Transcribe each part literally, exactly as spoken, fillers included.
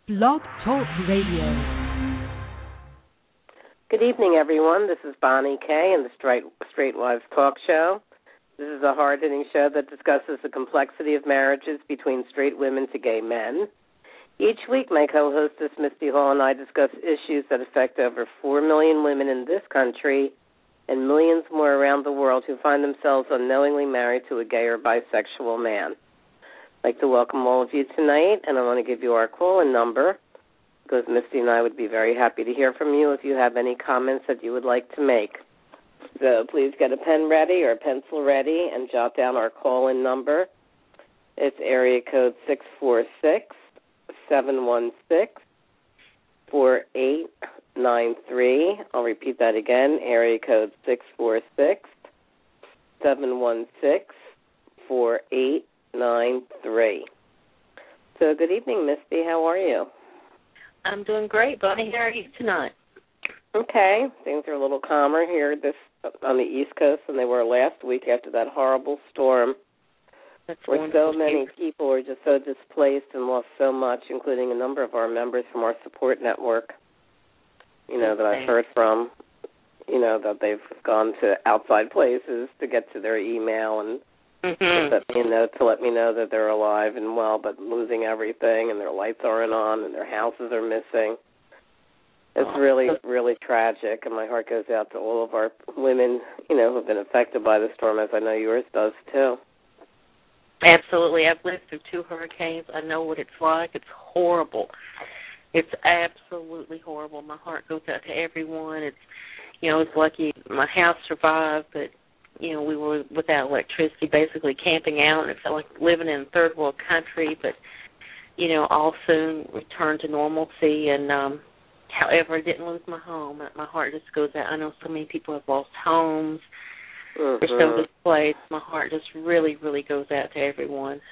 Blog Talk Radio. Good evening, everyone. This is Bonnie Kay in the Straight, Straight Wives Talk Show. This is a hard-hitting show that discusses the complexity of marriages between straight women to gay men. Each week, my co-hostess, Misty Hall, and I discuss issues that affect over four million women in this country and millions more around the world who find themselves unknowingly married to a gay or bisexual man. I'd like to welcome all of you tonight, and I want to give you our call-in number because Misty and I would be very happy to hear from you if you have any comments that you would like to make. So please get a pen ready or a pencil ready and jot down our call-in number. It's area code six four six, seven one six, four eight nine three. I'll repeat that again, area code six four six, seven one six, four eight nine three. So good evening, Misty. How are you? I'm doing great, Bonnie. How are you tonight? Okay. Things are a little calmer here this on the East Coast than they were last week after that horrible storm. That's where so many people were just so displaced and lost so much, including a number of our members from our support network, you know, that I've heard from, you know, that they've gone to outside places to get to their email and mm-hmm. let me know, to let me know that they're alive and well, but losing everything and their lights aren't on and their houses are missing. It's really, really tragic, and my heart goes out to all of our women, you know, who have been affected by the storm, as I know yours does, too. Absolutely. I've lived through two hurricanes. I know what it's like. It's horrible. It's absolutely horrible. My heart goes out to everyone. It's, you know, it's lucky my house survived, but, you know, we were without electricity, basically camping out, and it felt like living in a third world country, but, you know, all soon returned to normalcy. And, um, however, I didn't lose my home. My heart just goes out. I know so many people have lost homes. Mm-hmm. They're so displaced. My heart just really, really goes out to everyone.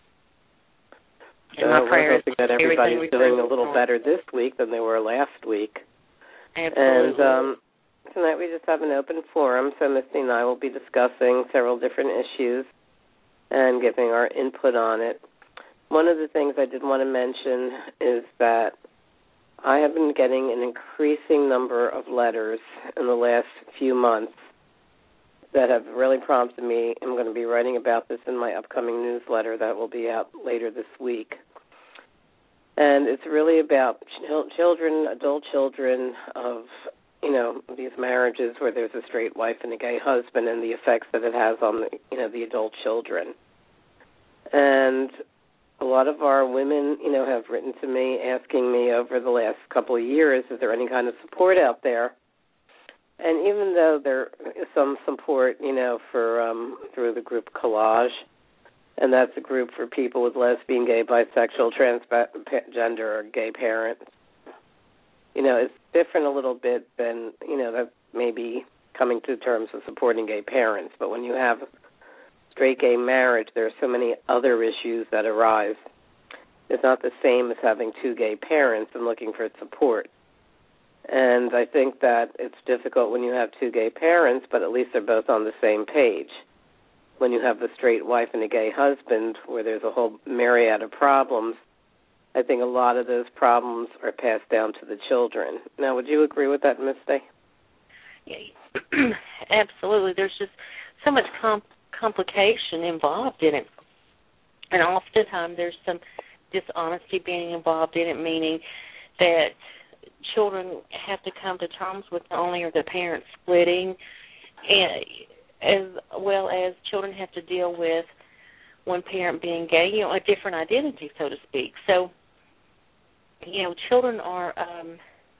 And so my we're prayers, hoping that everybody's doing a little better this week than they were last week. Absolutely. And um, tonight we just have an open forum, so Misty and I will be discussing several different issues and giving our input on it. One of the things I did want to mention is that I have been getting an increasing number of letters in the last few months that have really prompted me. I'm going to be writing about this in my upcoming newsletter that will be out later this week. And it's really about ch- children, adult children of, you know, these marriages where there's a straight wife and a gay husband and the effects that it has on the, you know, the adult children. And a lot of our women, you know, have written to me asking me over the last couple of years, is there any kind of support out there? And even though there is some support, you know, for um, through the group Collage, and that's a group for people with lesbian, gay, bisexual, transgender, or gay parents, you know, it's different a little bit than, you know, that maybe coming to terms with supporting gay parents. But when you have straight gay marriage, there are so many other issues that arise. It's not the same as having two gay parents and looking for support. And I think that it's difficult when you have two gay parents, but at least they're both on the same page. When you have a straight wife and a gay husband, where there's a whole myriad of problems, I think a lot of those problems are passed down to the children. Now, would you agree with that, Misty? Yeah, absolutely. There's just so much com- complication involved in it. And oftentimes there's some dishonesty being involved in it, meaning that children have to come to terms with not only are the parents splitting, and as well as children have to deal with one parent being gay, you know, a different identity, so to speak. So, you know, children are, um,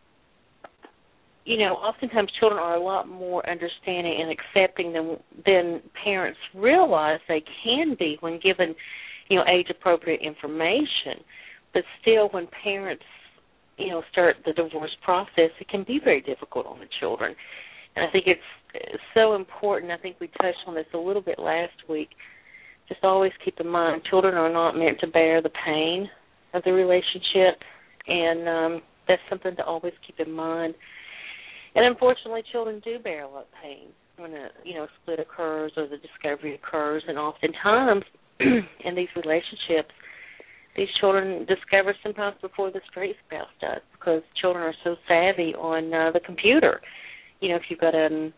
you know, oftentimes children are a lot more understanding and accepting than than parents realize they can be when given, you know, age-appropriate information. But still, when parents, you know, start the divorce process, it can be very difficult on the children. And I think it's so important. I think we touched on this a little bit last week. Just always keep in mind, children are not meant to bear the pain of the relationship, and um, that's something to always keep in mind. And unfortunately, children do bear a lot of pain when a you know split occurs or the discovery occurs, and oftentimes in these relationships, these children discover sometimes before the straight spouse does, because children are so savvy on uh, the computer. You know, if you've got a,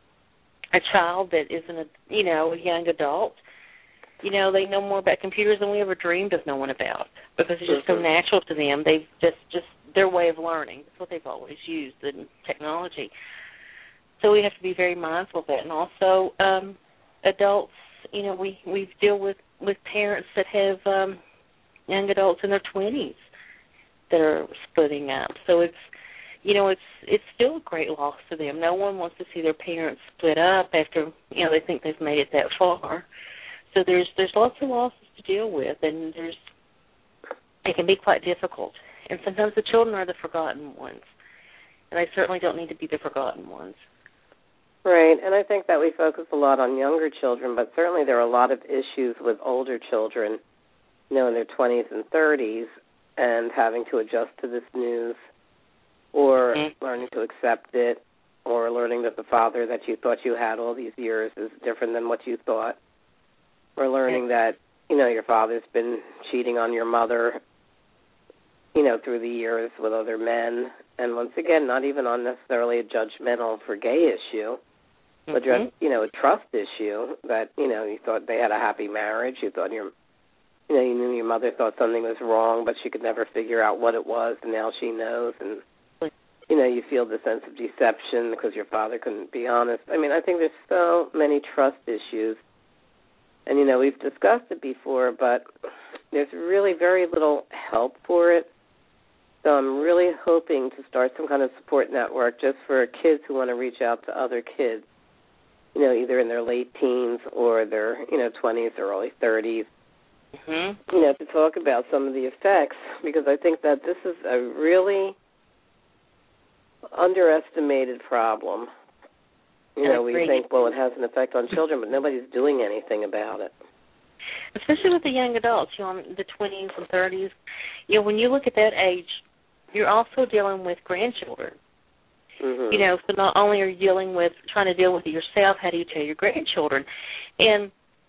a child that isn't a, you know, a young adult, you know, they know more about computers than we ever dreamed of knowing about, because it's just mm-hmm. so natural to them. They've just, just their way of learning. It's what they've always used, the technology. So we have to be very mindful of that. And also um, adults, you know, we, we deal with, with parents that have um, young adults in their twenties that are splitting up. So it's, you know, it's it's still a great loss to them. No one wants to see their parents split up after, you know, they think they've made it that far. So there's there's lots of losses to deal with, and there's it can be quite difficult. And sometimes the children are the forgotten ones, and they certainly don't need to be the forgotten ones. Right, and I think that we focus a lot on younger children, but certainly there are a lot of issues with older children, you know, in their twenties and thirties, and having to adjust to this news, or mm-hmm. learning to accept it, or learning that the father that you thought you had all these years is different than what you thought, or learning that, you know, your father's been cheating on your mother, you know, through the years with other men, and once again, not even on necessarily a judgmental for gay issue, but mm-hmm. just, you know, a trust issue that, you know, you thought they had a happy marriage, you thought your, you know, you knew your mother thought something was wrong, but she could never figure out what it was, and now she knows, and you know, you feel the sense of deception because your father couldn't be honest. I mean, I think there's so many trust issues. And, you know, we've discussed it before, but there's really very little help for it. So I'm really hoping to start some kind of support network just for kids who want to reach out to other kids, you know, either in their late teens or their, you know, twenties or early thirties, mm-hmm. you know, to talk about some of the effects, because I think that this is a really underestimated problem. You know, we think, well, it has an effect on children, but nobody's doing anything about it. Especially with the young adults, you know, in the twenties and thirties. You know, when you look at that age, you're also dealing with grandchildren. Mm-hmm. You know, so not only are you dealing with, trying to deal with it yourself, how do you tell your grandchildren? And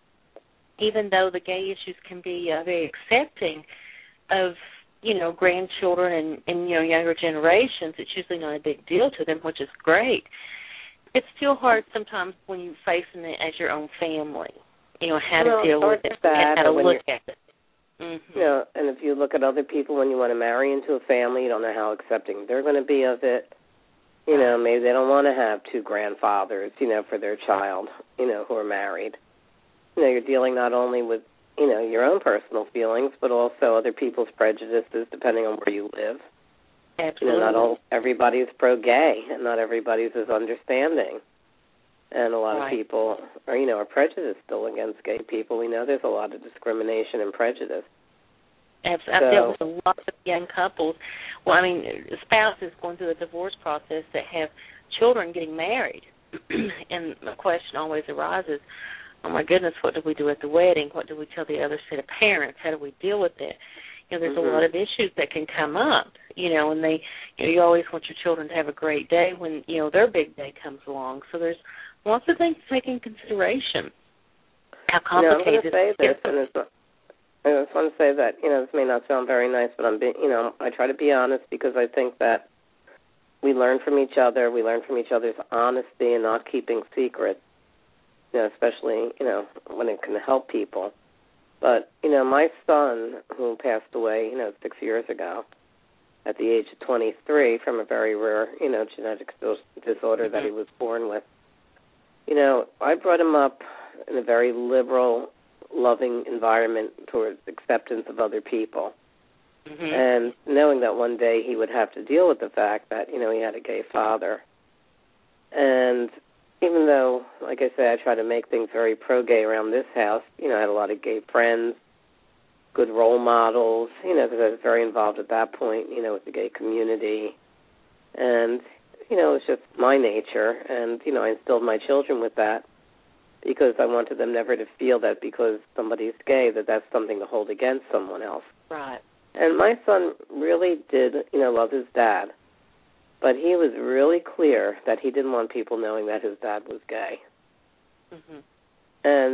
even though the gay issues can be uh, very accepting of, you know, grandchildren and, and, you know, younger generations, it's usually not a big deal to them, which is great. It's still hard sometimes when you're facing it as your own family, you know, how well, to deal with it and how to look at it. Mm-hmm. You know, and if you look at other people, when you want to marry into a family, you don't know how accepting they're going to be of it. You know, maybe they don't want to have two grandfathers, you know, for their child, you know, who are married. You know, you're dealing not only with, you know, your own personal feelings, but also other people's prejudices depending on where you live. Absolutely. You know, not all everybody is pro-gay, and not everybody is understanding. And a lot right. of people are, you know, are prejudiced still against gay people. We know there's a lot of discrimination and prejudice. Absolutely. I've dealt with a lot of young couples. Well, I mean, spouses going through the divorce process that have children getting married, and the question always arises, oh, my goodness, what do we do at the wedding? What do we tell the other set of parents? How do we deal with that? You know, there's mm-hmm. a lot of issues that can come up, you know, and they, you know, you always want your children to have a great day when, you know, their big day comes along. So there's lots of things to take in consideration. How complicated you know, I'm going to say this, and it's not, I just want to say that, you know, this may not sound very nice, but I'm being, you know, I try to be honest because I think that we learn from each other. We learn from each other's honesty and not keeping secrets, you know, especially, you know, when it can help people. But, you know, my son, who passed away, you know, six years ago, at the age of twenty-three from a very rare, you know, genetic disorder mm-hmm. that he was born with, you know, I brought him up in a very liberal, loving environment towards acceptance of other people. Mm-hmm. And knowing that one day he would have to deal with the fact that, you know, he had a gay father. And even though, like I said, I try to make things very pro-gay around this house, you know, I had a lot of gay friends, good role models, you know, because I was very involved at that point, you know, with the gay community. And, you know, it was just my nature. And, you know, I instilled my children with that because I wanted them never to feel that because somebody's gay, that that's something to hold against someone else. Right. And my son really did, you know, love his dad. But he was really clear that he didn't want people knowing that his dad was gay. Mm-hmm. And,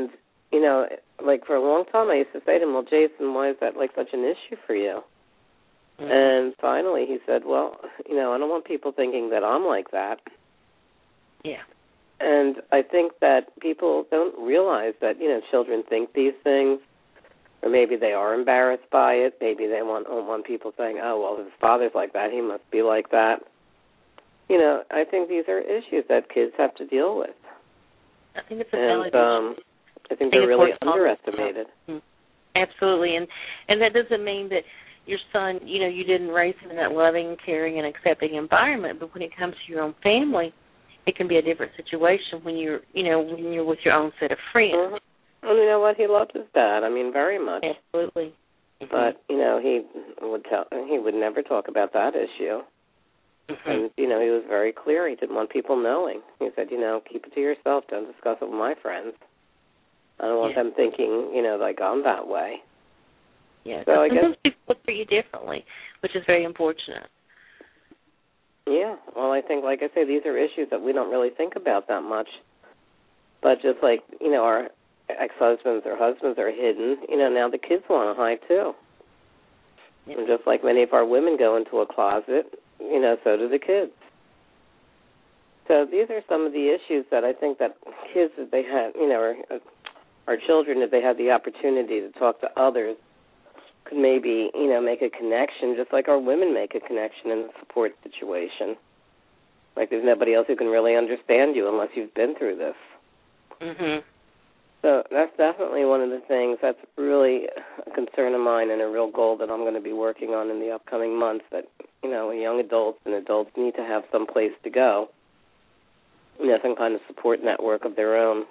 you know, like for a long time I used to say to him, well, Jason, why is that like such an issue for you? Mm-hmm. And finally he said, well, you know, I don't want people thinking that I'm like that. Yeah. And I think that people don't realize that, you know, children think these things, or maybe they are embarrassed by it. Maybe they want, don't want people saying, oh, well, his father's like that, he must be like that. You know, I think these are issues that kids have to deal with. I think it's a and, um, I think they're really underestimated. Mm-hmm. Absolutely. And, and that doesn't mean that your son, you know, you didn't raise him in that loving, caring, and accepting environment, but when it comes to your own family, it can be a different situation when you're, you know, when you're with your own set of friends. Mm-hmm. And you know what? He loved his dad. I mean, very much. Absolutely. Mm-hmm. But you know, he would tell. He would never talk about that issue. Mm-hmm. And you know, he was very clear. He didn't want people knowing. He said, you know, keep it to yourself. Don't discuss it with my friends. I don't want yeah. them thinking, you know, like I'm that way. Yeah. So I sometimes guess people look for you differently, which is very unfortunate. Yeah, well, I think, like I say, these are issues that we don't really think about that much. But just like, you know, our ex-husbands or husbands are hidden, you know, now the kids want to hide too. Yep. And just like many of our women go into a closet, you know, so do the kids. So these are some of the issues that I think that kids, if they had, you know, or our children, if they had the opportunity to talk to others, could maybe, you know, make a connection, just like our women make a connection in a support situation. Like there's nobody else who can really understand you unless you've been through this. Mhm. So that's definitely one of the things that's really a concern of mine and a real goal that I'm going to be working on in the upcoming months, that, you know, young adults and adults need to have some place to go, you know, some kind of support network of their own.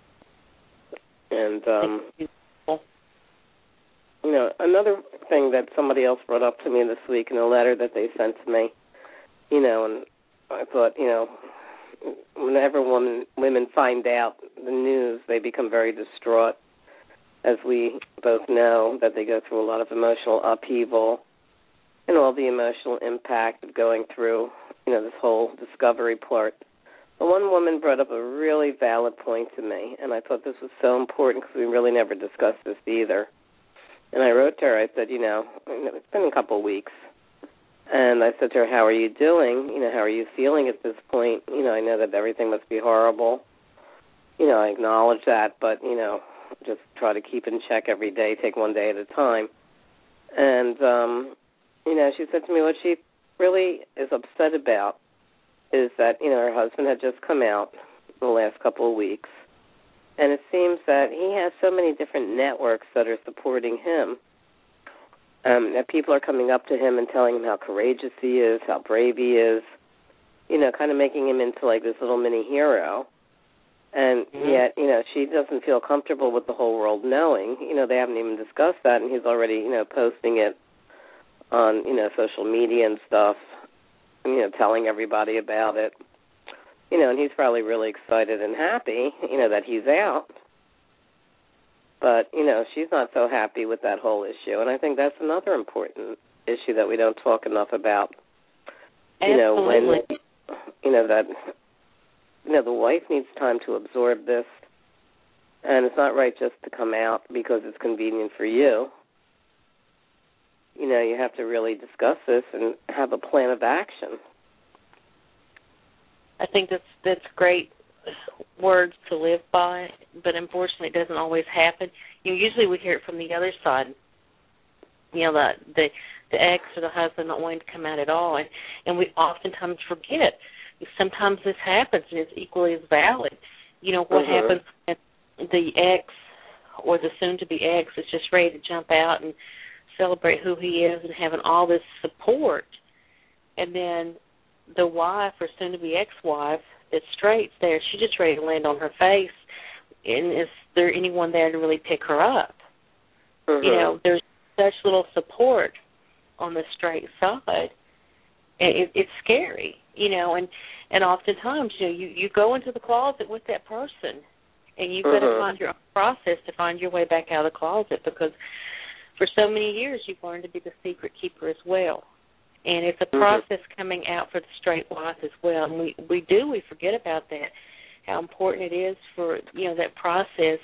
And, um... You know, another thing that somebody else brought up to me this week in a letter that they sent to me, you know, and I thought, you know, whenever women, women find out the news, they become very distraught, as we both know, that they go through a lot of emotional upheaval and all the emotional impact of going through, you know, this whole discovery part. But one woman brought up a really valid point to me, and I thought this was so important because we really never discussed this either. And I wrote to her, I said, you know, it's been a couple of weeks. And I said to her, how are you doing? You know, how are you feeling at this point? You know, I know that everything must be horrible. You know, I acknowledge that, but, you know, just try to keep in check every day, take one day at a time. And, um, you know, she said to me what she really is upset about is that, you know, her husband had just come out in the last couple of weeks. And it seems that he has so many different networks that are supporting him, um, that people are coming up to him and telling him how courageous he is, how brave he is, you know, kind of making him into like this little mini hero. And mm-hmm. yet, you know, she doesn't feel comfortable with the whole world knowing. You know, they haven't even discussed that, and he's already, you know, posting it on, you know, social media and stuff, you know, telling everybody about it. You know, and he's probably really excited and happy, you know, that he's out. But, you know, she's not so happy with that whole issue. And I think that's another important issue that we don't talk enough about. Absolutely. You know, when, you know, that, you know, the wife needs time to absorb this. And it's not right just to come out because it's convenient for you. You know, you have to really discuss this and have a plan of action. I think that's that's great words to live by, but unfortunately it doesn't always happen. You know, usually we hear it from the other side. You know, the the, the ex or the husband not wanting to come out at all, and, and we oftentimes forget. Sometimes this happens, and it's equally as valid. You know, what mm-hmm. happens when the ex or the soon-to-be ex is just ready to jump out and celebrate who he is and having all this support, and then the wife or soon-to-be ex-wife that's straight's there, she's just ready to land on her face, and is there anyone there to really pick her up? Mm-hmm. You know, there's such little support on the straight side, and it, it's scary, you know, and, and oftentimes, you know, you, you go into the closet with that person, and you've mm-hmm. got to find your own process to find your way back out of the closet, because for so many years you've learned to be the secret keeper as well. And it's a process mm-hmm. coming out for the straight wife as well. And we, we do, we forget about that, how important it is for, you know, that process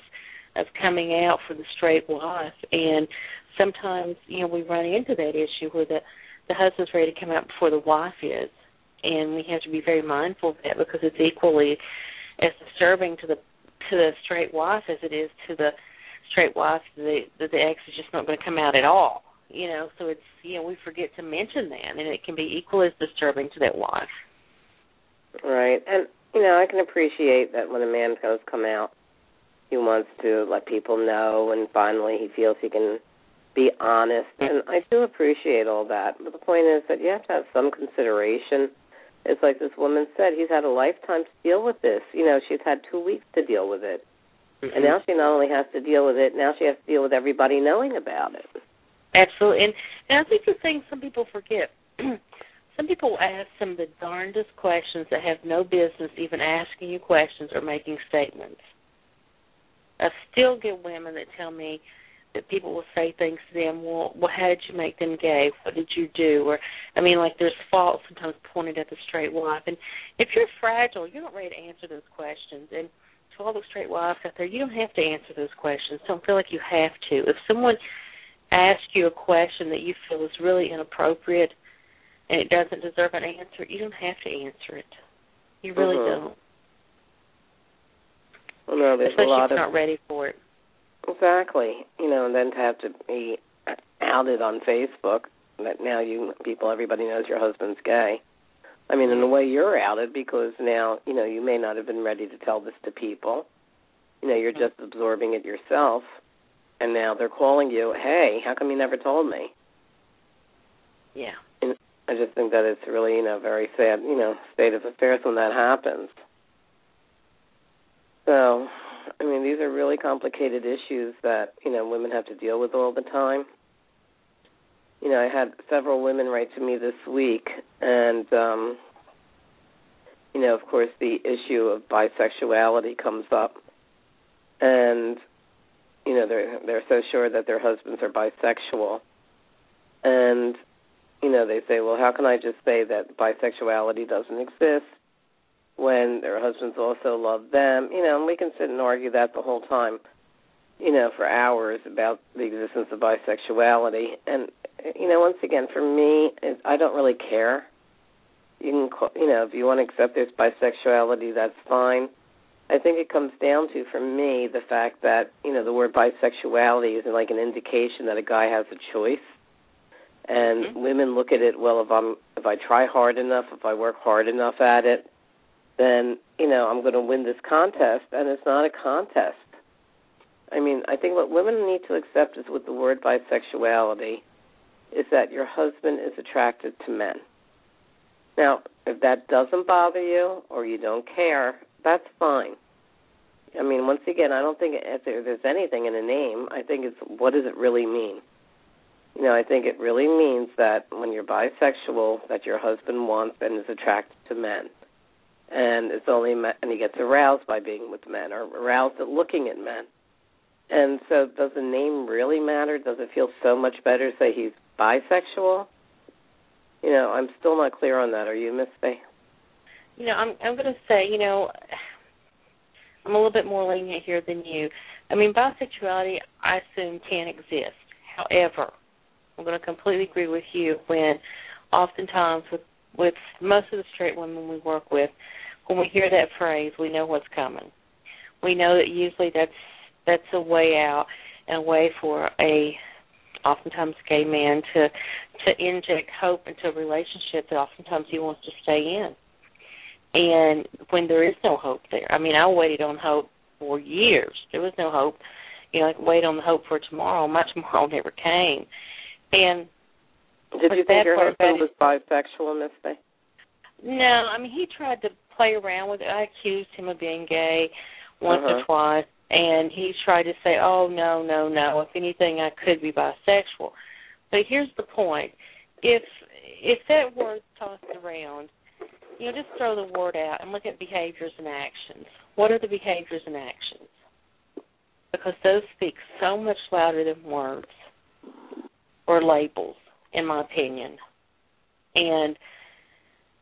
of coming out for the straight wife. And sometimes, you know, we run into that issue where the, the husband's ready to come out before the wife is. And we have to be very mindful of that because it's equally as disturbing to the to the straight wife as it is to the straight wife that the, that the ex is just not going to come out at all. You know, so it's, you know, we forget to mention that, and it can be equally as disturbing to that wife. Right. And, you know, I can appreciate that when a man does come out, he wants to let people know, and finally he feels he can be honest. And I do appreciate all that. But the point is that you have to have some consideration. It's like this woman said, he's had a lifetime to deal with this. You know, she's had two weeks to deal with it. Mm-hmm. And now she not only has to deal with it, now she has to deal with everybody knowing about it. Absolutely. And, and I think the thing some people forget, some people ask some of the darndest questions that have no business even asking you questions or making statements. I still get women that tell me that people will say things to them, well, well, how did you make them gay? What did you do? Or, I mean, like there's fault sometimes pointed at the straight wife. And if you're fragile, you're not ready to answer those questions. And to all the straight wives out there, you don't have to answer those questions. Don't feel like you have to. If someone asks you a question that you feel is really inappropriate and it doesn't deserve an answer, you don't have to answer it. You really mm-hmm. don't. Well, no, there's Especially a lot if you're of... not ready for it. Exactly. You know, and then to have to be outed on Facebook that now you people, everybody knows your husband's gay. I mean, in a way you're outed because now, you know, you may not have been ready to tell this to people. You know, you're just absorbing it yourself. And now they're calling you, hey, how come you never told me? Yeah. And I just think that it's really, you know, very sad, you know, state of affairs when that happens. So, I mean, these are really complicated issues that, you know, women have to deal with all the time. You know, I had several women write to me this week, and, um, you know, of course, the issue of bisexuality comes up. And, you know, they're they're so sure that their husbands are bisexual. And, you know, they say, well, how can I just say that bisexuality doesn't exist when their husbands also love them? You know, and we can sit and argue that the whole time, you know, for hours about the existence of bisexuality. And, you know, once again, for me, it, I don't really care. You can, call, you know, if you want to accept there's bisexuality, that's fine. I think it comes down to, for me, the fact that, you know, the word bisexuality is like an indication that a guy has a choice. And mm-hmm. women look at it, well, if I'm if I try hard enough, if I work hard enough at it, then, you know, I'm going to win this contest, and it's not a contest. I mean, I think what women need to accept is with the word bisexuality is that your husband is attracted to men. Now, if that doesn't bother you or you don't care, that's fine. I mean, once again, I don't think if there's anything in a name. I think it's what does it really mean? You know, I think it really means that when you're bisexual, that your husband wants and is attracted to men. And it's only men, and he gets aroused by being with men or aroused at looking at men. And so does the name really matter? Does it feel so much better to say he's bisexual? You know, I'm still not clear on that. Are you, Miss Faye? You know, I'm I'm going to say, you know, I'm a little bit more lenient here than you. I mean, bisexuality, I assume, can exist. However, I'm going to completely agree with you when oftentimes with, with most of the straight women we work with, when we hear that phrase, we know what's coming. We know that usually that's that's a way out and a way for a oftentimes gay man to to inject hope into a relationship that oftentimes he wants to stay in. And when there is no hope there, I mean, I waited on hope for years. There was no hope. You know, I could wait on the hope for tomorrow. My tomorrow never came. And did you think your husband was bisexual, Miss Faye? No, I mean, he tried to play around with it. I accused him of being gay once uh-huh. or twice, and he tried to say, oh, no, no, no, if anything, I could be bisexual. But here's the point. If if that word's tossed around, you know, just throw the word out and look at behaviors and actions. What are the behaviors and actions? Because those speak so much louder than words or labels, in my opinion. And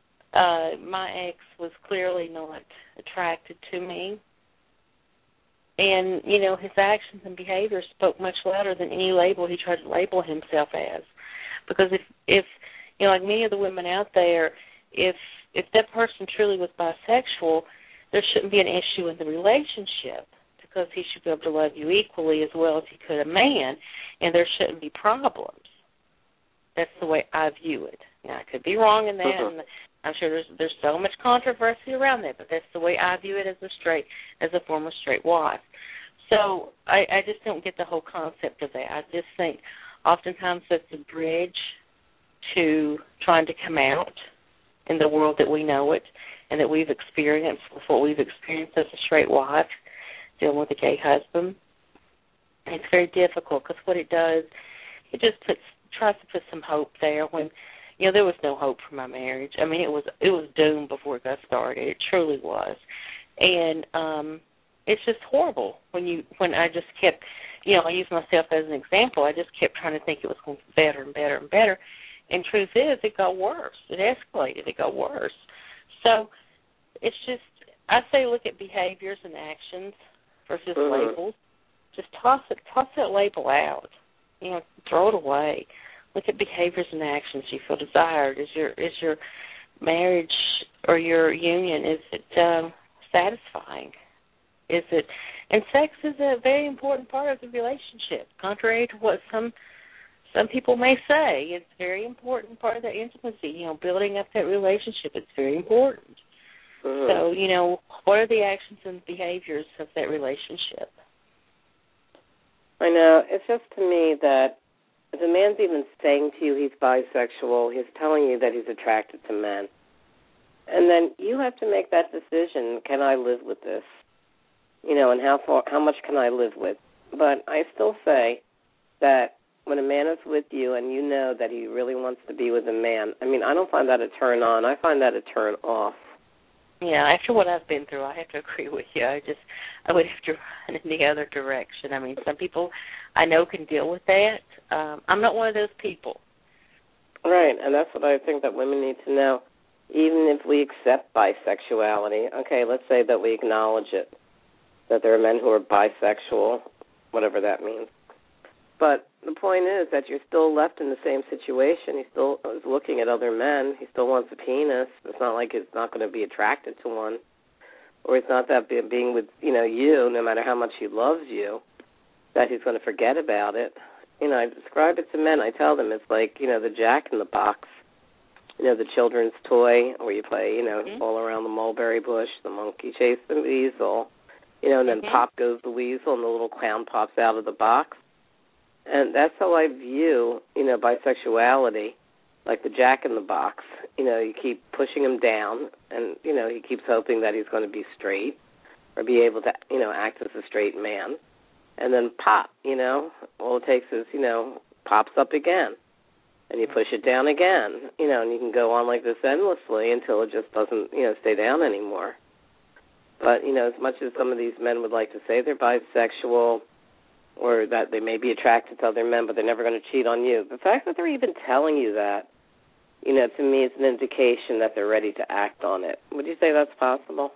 uh, my ex was clearly not attracted to me. And, you know, his actions and behaviors spoke much louder than any label he tried to label himself as. Because if, if you know, like many of the women out there, if if that person truly was bisexual, there shouldn't be an issue in the relationship because he should be able to love you equally as well as he could a man, and there shouldn't be problems. That's the way I view it. Now, I could be wrong in that, mm-hmm. and I'm sure there's there's so much controversy around that, but that's the way I view it as a straight, as a former straight wife. So I, I just don't get the whole concept of that. I just think oftentimes that's a bridge to trying to come out in the world that we know it and that we've experienced with what we've experienced as a straight wife dealing with a gay husband. And it's very difficult because what it does, it just puts tries to put some hope there when, you know, there was no hope for my marriage. I mean, it was it was doomed before it got started. It truly was. And um, it's just horrible when you when I just kept, you know, I use myself as an example. I just kept trying to think it was going to get better and better and better. And truth is, it got worse. It escalated. It got worse. So it's just, I say look at behaviors and actions versus mm-hmm. labels. Just toss it, toss that label out. You know, throw it away. Look at behaviors and actions you feel desired. Is your is your marriage or your union, is it um, satisfying? Is it? And sex is a very important part of the relationship, contrary to what some some people may say. It's a very important part of the intimacy. You know, building up that relationship. It's very important. Mm-hmm. So, you know, what are the actions and behaviors of that relationship? I know. It's just to me that if a man's even saying to you he's bisexual, he's telling you that he's attracted to men. And then you have to make that decision, can I live with this? You know, and how far, how much can I live with? But I still say that when a man is with you and you know that he really wants to be with a man, I mean, I don't find that a turn on. I find that a turn off. Yeah, after what I've been through, I have to agree with you. I just, I would have to run in the other direction. I mean, some people I know can deal with that. Um, I'm not one of those people. Right, and that's what I think that women need to know. Even if we accept bisexuality, okay, let's say that we acknowledge it, that there are men who are bisexual, whatever that means. But the point is that you're still left in the same situation. He still is looking at other men. He still wants a penis. It's not like he's not going to be attracted to one. Or it's not that being with, you know, you, no matter how much he loves you, that he's going to forget about it. You know, I describe it to men. I tell them it's like, you know, the Jack in the Box, you know, the children's toy where you play, you know, mm-hmm. all around the mulberry bush, the monkey chased the weasel, you know, and then mm-hmm. pop goes the weasel and the little clown pops out of the box. And that's how I view, you know, bisexuality, like the Jack in the Box. You know, you keep pushing him down, and, you know, he keeps hoping that he's going to be straight or be able to, you know, act as a straight man. And then pop, you know, all it takes is, you know, pops up again. And you push it down again, you know, and you can go on like this endlessly until it just doesn't, you know, stay down anymore. But, you know, as much as some of these men would like to say they're bisexual, or that they may be attracted to other men, but they're never going to cheat on you. The fact that they're even telling you that, you know, to me, it's an indication that they're ready to act on it. Would you say that's possible?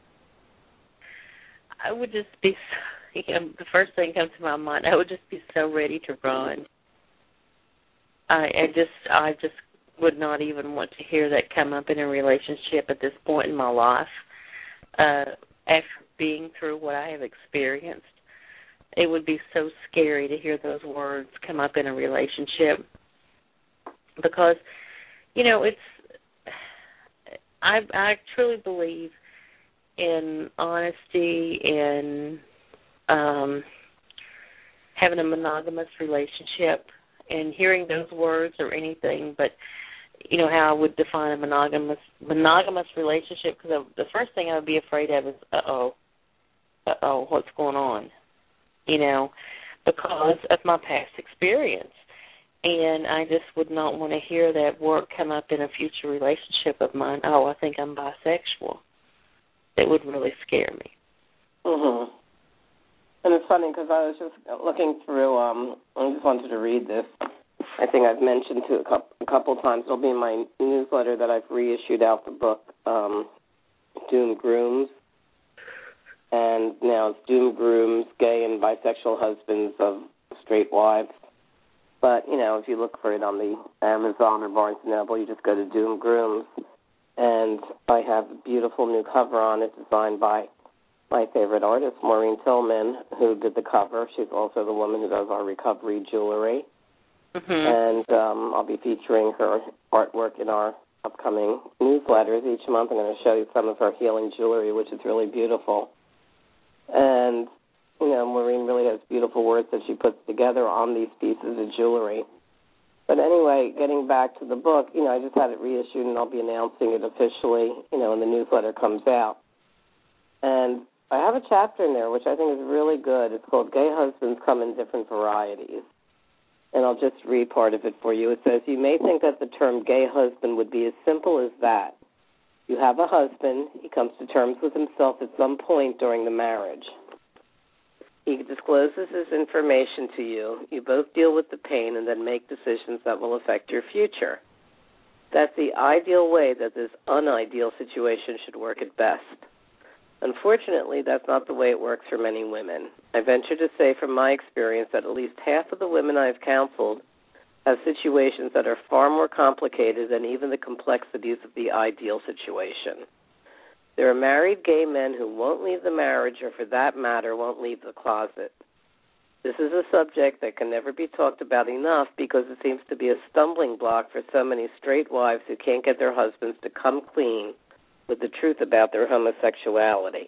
I would just be, you know, the first thing that comes to my mind, I would just be so ready to run. I, I just, I just would not even want to hear that come up in a relationship at this point in my life. Uh, after being through what I have experienced, it would be so scary to hear those words come up in a relationship because, you know, it's, I, I truly believe in honesty and um, having a monogamous relationship, and hearing those words or anything but, you know, how I would define a monogamous monogamous relationship, because the first thing I would be afraid of is, uh-oh, uh-oh, what's going on? You know, because of my past experience. And I just would not want to hear that word come up in a future relationship of mine. Oh, I think I'm bisexual. That would really scare me. Mhm. And it's funny because I was just looking through, um, I just wanted to read this. I think I've mentioned to a couple, a couple times. It'll be in my newsletter that I've reissued out the book, um, Doomed Grooms. and now it's Doom Grooms, Gay and Bisexual Husbands of Straight Wives. But, you know, if you look for it on the Amazon or Barnes and Noble, you just go to Doom Grooms. And I have a beautiful new cover on it designed by my favorite artist, Maureen Tillman, who did the cover. She's also the woman who does our recovery jewelry. Mm-hmm. And um, I'll be featuring her artwork in our upcoming newsletters each month. I'm going to show you some of her healing jewelry, which is really beautiful. And, you know, Maureen really has beautiful words that she puts together on these pieces of jewelry. But anyway, getting back to the book, you know, I just had it reissued, and I'll be announcing it officially, you know, when the newsletter comes out. And I have a chapter in there which I think is really good. It's called Gay Husbands Come in Different Varieties. And I'll just read part of it for you. It says, you may think that the term gay husband would be as simple as that. You have a husband. He comes to terms with himself at some point during the marriage. He discloses his information to you. You both deal with the pain and then make decisions that will affect your future. That's the ideal way that this unideal situation should work at best. Unfortunately, that's not the way it works for many women. I venture to say from my experience that at least half of the women I've counseled have situations that are far more complicated than even the complexities of the ideal situation. There are married gay men who won't leave the marriage or, for that matter, won't leave the closet. This is a subject that can never be talked about enough because it seems to be a stumbling block for so many straight wives who can't get their husbands to come clean with the truth about their homosexuality.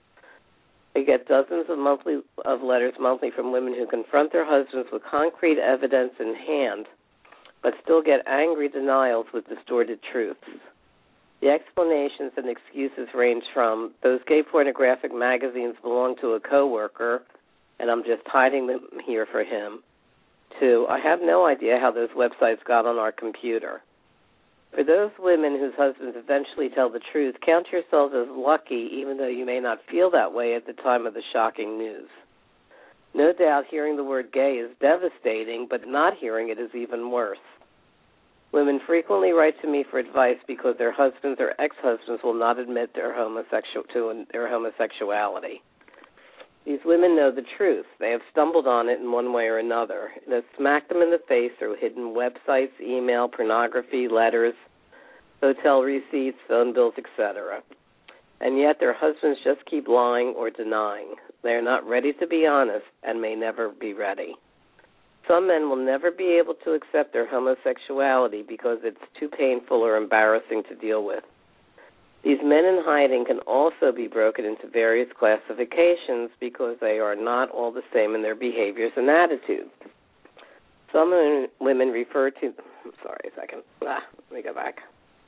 I get dozens of monthly of letters monthly from women who confront their husbands with concrete evidence in hand, but still get angry denials with distorted truths. The explanations and excuses range from, those gay pornographic magazines belong to a coworker, and I'm just hiding them here for him, to, I have no idea how those websites got on our computer. For those women whose husbands eventually tell the truth, count yourselves as lucky, even though you may not feel that way at the time of the shocking news. No doubt hearing the word gay is devastating, but not hearing it is even worse. Women frequently write to me for advice because their husbands or ex-husbands will not admit their homosexual to their homosexuality. These women know the truth. They have stumbled on it in one way or another. It has smacked them in the face through hidden websites, email, pornography, letters, hotel receipts, phone bills, et cetera. And yet their husbands just keep lying or denying. They are not ready to be honest and may never be ready. Some men will never be able to accept their homosexuality because it's too painful or embarrassing to deal with. These men in hiding can also be broken into various classifications because they are not all the same in their behaviors and attitudes. Some women refer to, I'm sorry a second, ah, let me go back.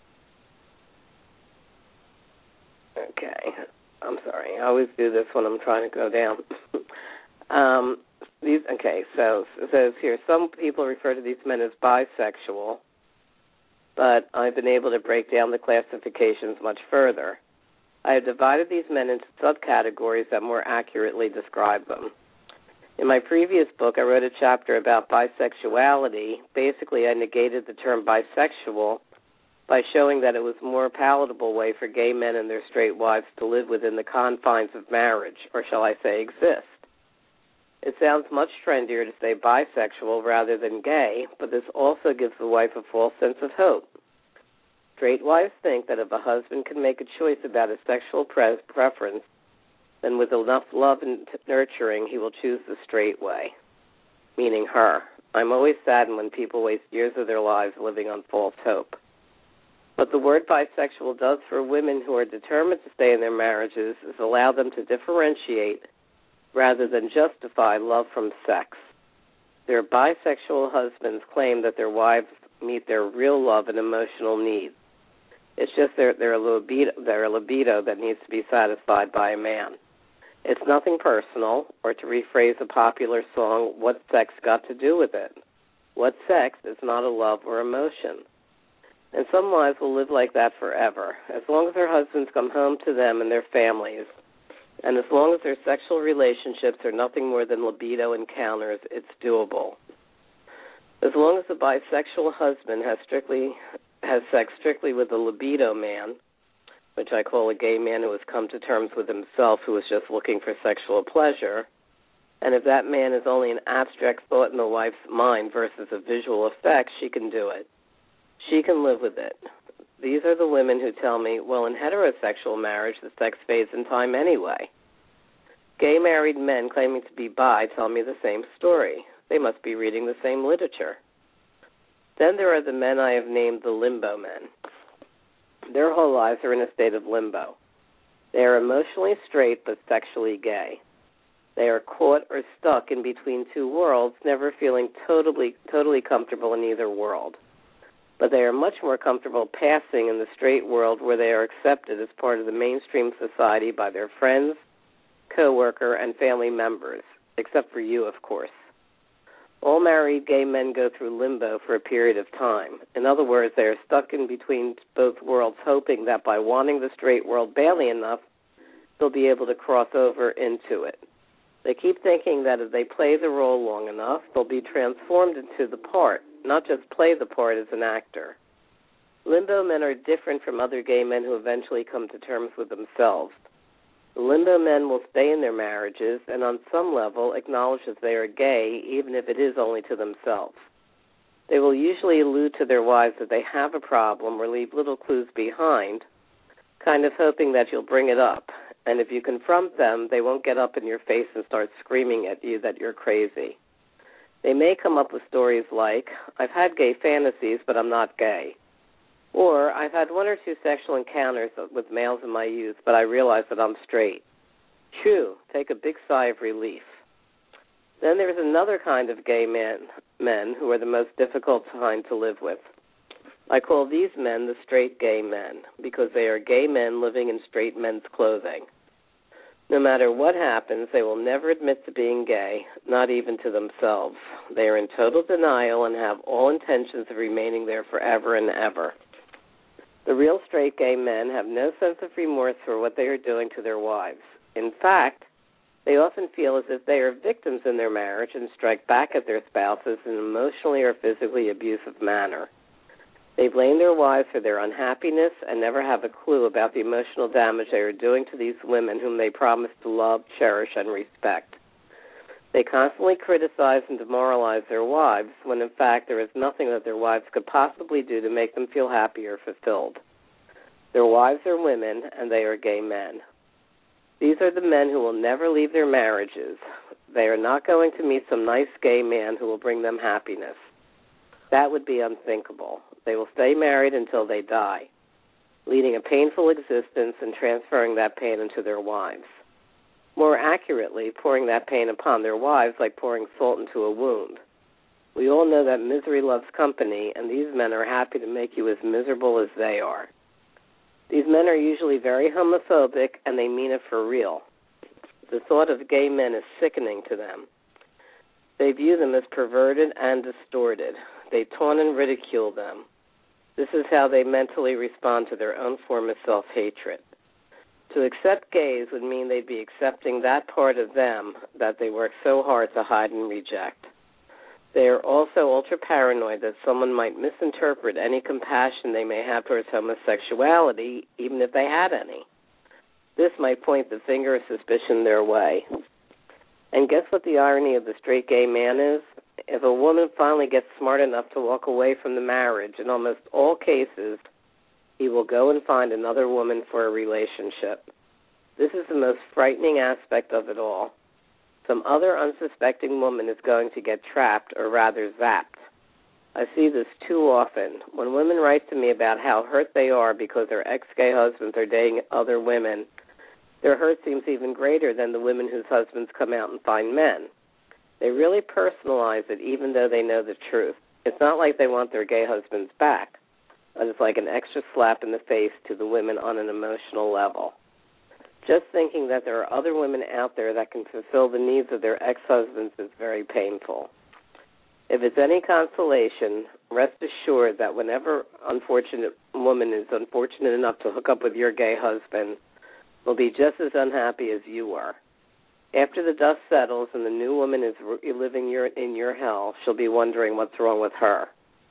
Okay, I'm sorry, I always do this when I'm trying to go down. um, these Okay, so it says here, some people refer to these men as bisexual, but I've been able to break down the classifications much further. I have divided these men into subcategories that more accurately describe them. In my previous book, I wrote a chapter about bisexuality. Basically, I negated the term bisexual by showing that it was a more palatable way for gay men and their straight wives to live within the confines of marriage, or shall I say exist. It sounds much trendier to say bisexual rather than gay, but this also gives the wife a false sense of hope. Straight wives think that if a husband can make a choice about his sexual pre- preference, then with enough love and nurturing, he will choose the straight way, meaning her. I'm always saddened when people waste years of their lives living on false hope. What the word bisexual does for women who are determined to stay in their marriages is allow them to differentiate rather than justify love from sex. Their bisexual husbands claim that their wives meet their real love and emotional needs. It's just their, their, libido, their libido that needs to be satisfied by a man. It's nothing personal, or to rephrase a popular song, what's sex got to do with it? What sex is not a love or emotion? And some wives will live like that forever, as long as their husbands come home to them and their families. And as long as their sexual relationships are nothing more than libido encounters, it's doable. As long as the bisexual husband has strictly has sex strictly with a libido man, which I call a gay man who has come to terms with himself, who is just looking for sexual pleasure. And if that man is only an abstract thought in the wife's mind versus a visual effect, she can do it. She can live with it. These are the women who tell me, well, in heterosexual marriage, the sex fades in time anyway. Gay married men claiming to be bi tell me the same story. They must be reading the same literature. Then there are the men I have named the limbo men. Their whole lives are in a state of limbo. They are emotionally straight but sexually gay. They are caught or stuck in between two worlds, never feeling totally totally comfortable in either world. But they are much more comfortable passing in the straight world where they are accepted as part of the mainstream society by their friends, co-worker, and family members, except for you, of course. All married gay men go through limbo for a period of time. In other words, they are stuck in between both worlds, hoping that by wanting the straight world badly enough, they'll be able to cross over into it. They keep thinking that if they play the role long enough, they'll be transformed into the part, not just play the part as an actor. Limbo men are different from other gay men who eventually come to terms with themselves. The limbo men will stay in their marriages and on some level acknowledge that they are gay, even if it is only to themselves. They will usually allude to their wives that they have a problem or leave little clues behind, kind of hoping that you'll bring it up. And if you confront them, they won't get up in your face and start screaming at you that you're crazy. They may come up with stories like, I've had gay fantasies, but I'm not gay. Or, I've had one or two sexual encounters with males in my youth, but I realize that I'm straight. Phew, take a big sigh of relief. Then there's another kind of gay man, men who are the most difficult kind to live with. I call these men the straight gay men, because they are gay men living in straight men's clothing. No matter what happens, they will never admit to being gay, not even to themselves. They are in total denial and have all intentions of remaining there forever and ever. The real straight gay men have no sense of remorse for what they are doing to their wives. In fact, they often feel as if they are victims in their marriage and strike back at their spouses in an emotionally or physically abusive manner. They blame their wives for their unhappiness and never have a clue about the emotional damage they are doing to these women whom they promise to love, cherish, and respect. They constantly criticize and demoralize their wives when, in fact, there is nothing that their wives could possibly do to make them feel happy or fulfilled. Their wives are women, and they are gay men. These are the men who will never leave their marriages. They are not going to meet some nice gay man who will bring them happiness. That would be unthinkable. They will stay married until they die, leading a painful existence and transferring that pain into their wives. More accurately, pouring that pain upon their wives like pouring salt into a wound. We all know that misery loves company, and these men are happy to make you as miserable as they are. These men are usually very homophobic, and they mean it for real. The thought of gay men is sickening to them. They view them as perverted and distorted. They taunt and ridicule them. This is how they mentally respond to their own form of self-hatred. To accept gays would mean they'd be accepting that part of them that they work so hard to hide and reject. They are also ultra-paranoid that someone might misinterpret any compassion they may have towards homosexuality, even if they had any. This might point the finger of suspicion their way. And guess what the irony of the straight gay man is? If a woman finally gets smart enough to walk away from the marriage, in almost all cases, he will go and find another woman for a relationship. This is the most frightening aspect of it all. Some other unsuspecting woman is going to get trapped, or rather zapped. I see this too often. When women write to me about how hurt they are because their ex-gay husbands are dating other women, their hurt seems even greater than the women whose husbands come out and find men. They really personalize it even though they know the truth. It's not like they want their gay husbands back, but it's like an extra slap in the face to the women on an emotional level. Just thinking that there are other women out there that can fulfill the needs of their ex-husbands is very painful. If it's any consolation, rest assured that whenever unfortunate woman is unfortunate enough to hook up with your gay husband, will be just as unhappy as you are. After the dust settles and the new woman is living your, in your hell, she'll be wondering what's wrong with her.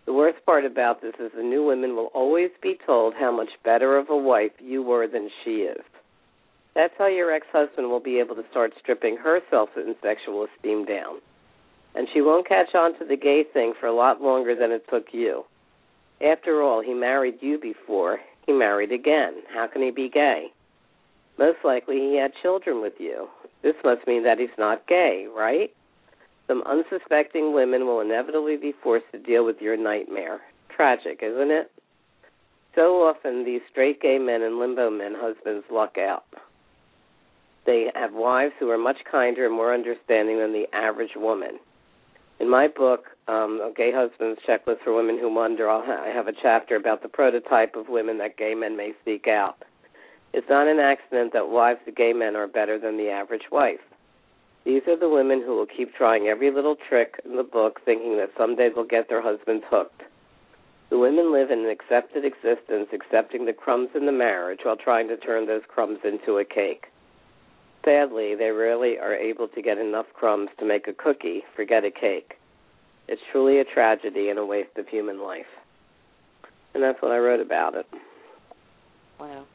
The worst part about this is the new women will always be told how much better of a wife you were than she is. That's how your ex-husband will be able to start stripping her self and sexual esteem down. And she won't catch on to the gay thing for a lot longer than it took you. After all, he married you before. He married again. How can he be gay? Most likely he had children with you. This must mean that he's not gay, right? Some unsuspecting women will inevitably be forced to deal with your nightmare. Tragic, isn't it? So often these straight gay men and limbo men husbands luck out. They have wives who are much kinder and more understanding than the average woman. In my book, um, A Gay Husband's Checklist for Women Who Wonder, I'll ha- I have a chapter about the prototype of women that gay men may seek out. It's not an accident that wives to gay men are better than the average wife. These are the women who will keep trying every little trick in the book, thinking that someday they'll get their husbands hooked. The women live in an accepted existence, accepting the crumbs in the marriage while trying to turn those crumbs into a cake. Sadly, they rarely are able to get enough crumbs to make a cookie, forget a cake. It's truly a tragedy and a waste of human life. And that's what I wrote about it. Wow.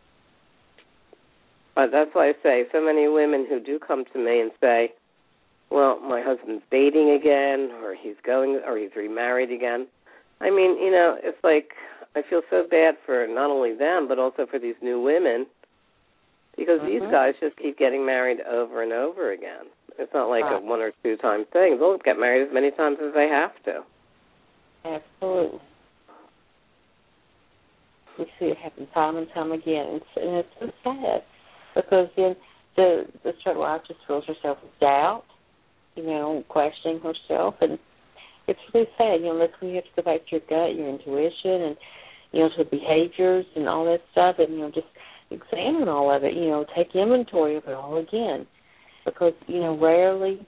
Uh, that's why I say so many women who do come to me and say, well, my husband's dating again, or he's going, or he's remarried again. I mean, you know, it's like I feel so bad for not only them, but also for these new women, because mm-hmm. these guys just keep getting married over and over again. It's not like right. a one or two time thing. They'll get married as many times as they have to. Absolutely. We see it happen time and time again, and it's, and it's so sad because then the the straight wife just fills herself with doubt, you know, questioning herself, and it's really sad. You know, that's when you have to go back to your gut, your intuition, and you know, to the behaviors and all that stuff, and you know, just examine all of it. You know, take inventory of it all again, because you know, rarely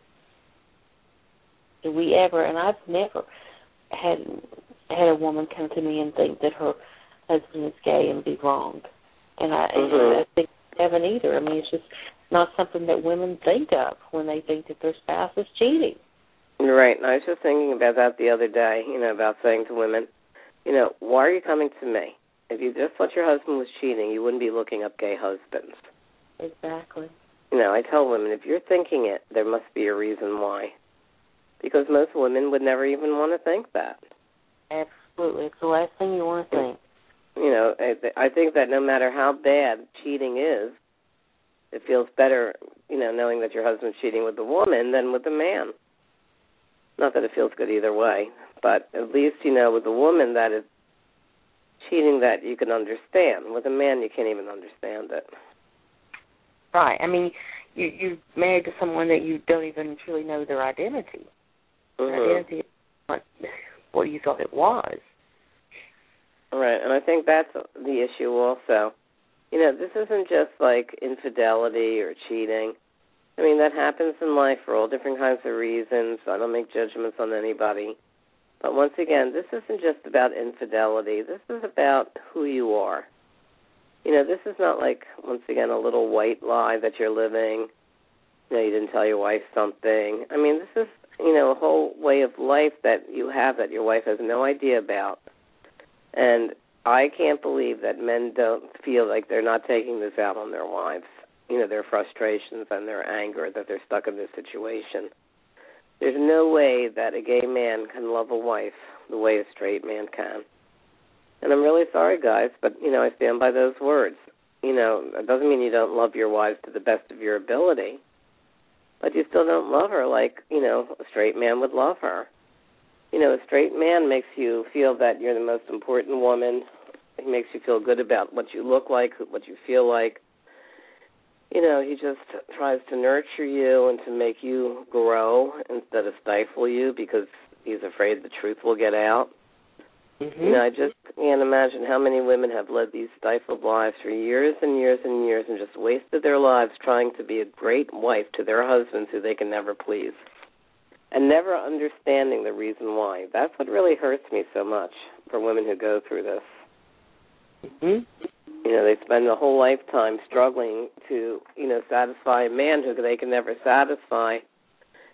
do we ever, and I've never had had a woman come to me and think that her husband is gay and be wrong, and I, mm-hmm. and I think I haven't either. I mean, it's just not something that women think of when they think that their spouse is cheating. Right, and I was just thinking about that the other day, you know, about saying to women, you know, why are you coming to me? If you just thought your husband was cheating, you wouldn't be looking up gay husbands. Exactly. You know, I tell women, if you're thinking it, there must be a reason why. Because most women would never even want to think that. Absolutely. It's the last thing you want to think. You know, I think that no matter how bad cheating is, it feels better, you know, knowing that your husband's cheating with the woman than with the man. Not that it feels good either way, but at least, you know, with a woman that is cheating that you can understand. With a man, you can't even understand it. Right. I mean, you, you're married to someone that you don't even truly know their identity. Mm-hmm. Their identity is not what you thought it was. Right, and I think that's the issue also. You know, this isn't just like infidelity or cheating. I mean, that happens in life for all different kinds of reasons. I don't make judgments on anybody. But once again, this isn't just about infidelity. This is about who you are. You know, this is not like, once again, a little white lie that you're living. You know, you didn't tell your wife something. I mean, this is, you know, a whole way of life that you have that your wife has no idea about. And I can't believe that men don't feel like they're not taking this out on their wives, you know, their frustrations and their anger that they're stuck in this situation. There's no way that a gay man can love a wife the way a straight man can. And I'm really sorry, guys, but, you know, I stand by those words. You know, it doesn't mean you don't love your wives to the best of your ability, but you still don't love her like, you know, a straight man would love her. You know, a straight man makes you feel that you're the most important woman. He makes you feel good about what you look like, what you feel like. You know, he just tries to nurture you and to make you grow instead of stifle you because he's afraid the truth will get out. Mm-hmm. You know, I just can't imagine how many women have led these stifled lives for years and years and years and just wasted their lives trying to be a great wife to their husbands who they can never please. And never understanding the reason why. That's what really hurts me so much for women who go through this. Mm-hmm. You know, they spend a whole lifetime struggling to, you know, satisfy a man who they can never satisfy.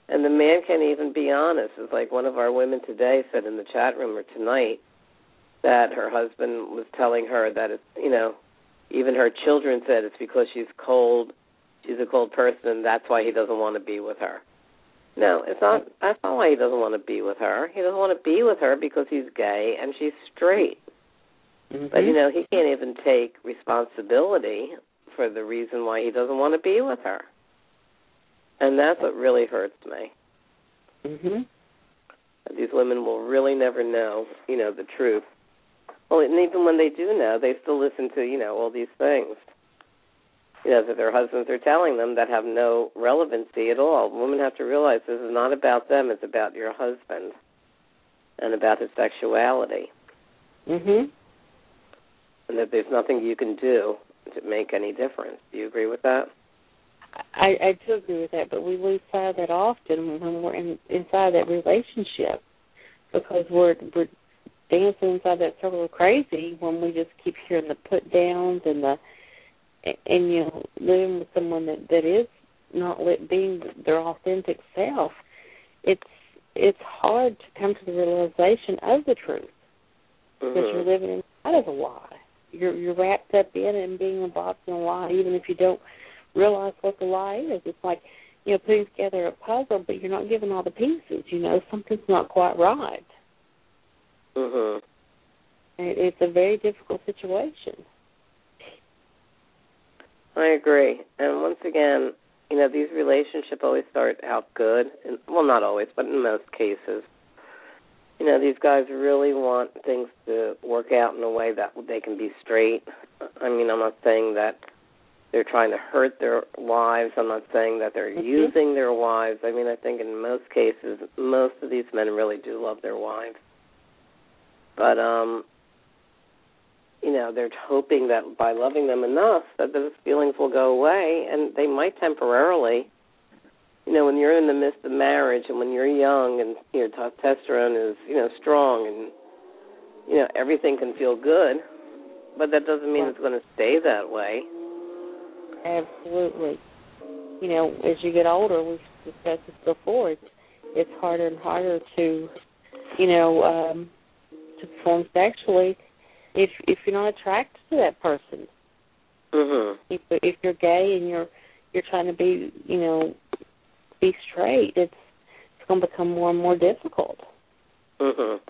And the man can't even be honest. It's like one of our women today said in the chat room or tonight that her husband was telling her that, it's, you know, even her children said it's because she's cold, she's a cold person, and that's why he doesn't want to be with her. No, it's not. That's not why he doesn't want to be with her. He doesn't want to be with her because he's gay and she's straight. Mm-hmm. But, you know, he can't even take responsibility for the reason why he doesn't want to be with her. And that's what really hurts me. Mm-hmm. These women will really never know, you know, the truth. Well, and even when they do know, they still listen to, you know, all these things, you know, that their husbands are telling them that have no relevancy at all. Women have to realize this is not about them. It's about your husband and about his sexuality. Mm-hmm. And that there's nothing you can do to make any difference. Do you agree with that? I, I do agree with that, but we lose sight of that often when we're in, inside that relationship because we're we're dancing inside that circle of crazy when we just keep hearing the put downs and the and you know living with someone that, that is not being their authentic self. It's it's hard to come to the realization of the truth mm-hmm. because you're living inside of a lie. You're you're wrapped up in it and being involved in a lie, even if you don't realize what the lie is. It's like, you know, putting together a puzzle, but you're not given all the pieces. You know, something's not quite right. Mhm. It, it's a very difficult situation. I agree. And once again, you know, these relationships always start out good. And, well, not always, but in most cases. You know, these guys really want things to work out in a way that they can be straight. I mean, I'm not saying that they're trying to hurt their wives. I'm not saying that they're mm-hmm. using their wives. I mean, I think in most cases, most of these men really do love their wives. But, um, you know, they're hoping that by loving them enough that those feelings will go away, and they might temporarily. You know, when you're in the midst of marriage and when you're young and your testosterone is, you know, strong and, you know, everything can feel good, but that doesn't mean it's going to stay that way. Absolutely. You know, as you get older, we've discussed this before, it's, it's harder and harder to, you know, um, to perform sexually if if you're not attracted to that person. Mm-hmm. If, if you're gay and you're you're trying to be, you know, be straight, it's it's going to become more and more difficult. Mhm.